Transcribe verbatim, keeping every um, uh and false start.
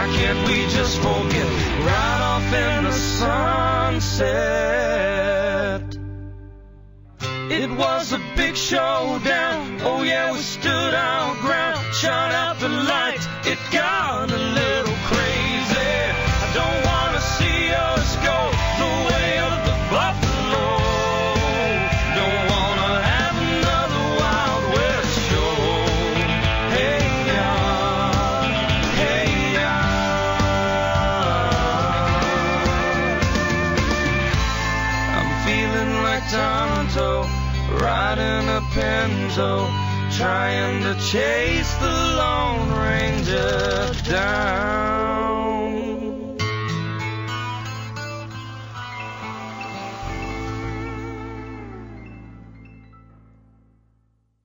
Why can't we just forget right off in the sunset? It was a big showdown. Oh yeah, we stood our ground. Shut out the lights. It got a little crazy. I don't wanna see us go the way of the buffalo. Don't wanna have another Wild West show. Hey y'all, hey y'all. I'm feeling like Tonto, riding a Pinto, trying to chase the Lone Ranger down.